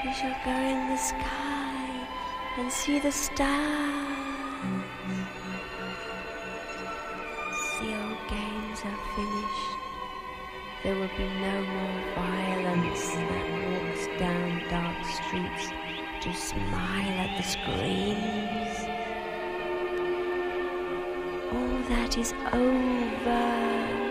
We shall go in the sky and see the stars. The old games are finished. There will be no more violence that walks down dark streets to smile at the screens. All that is over.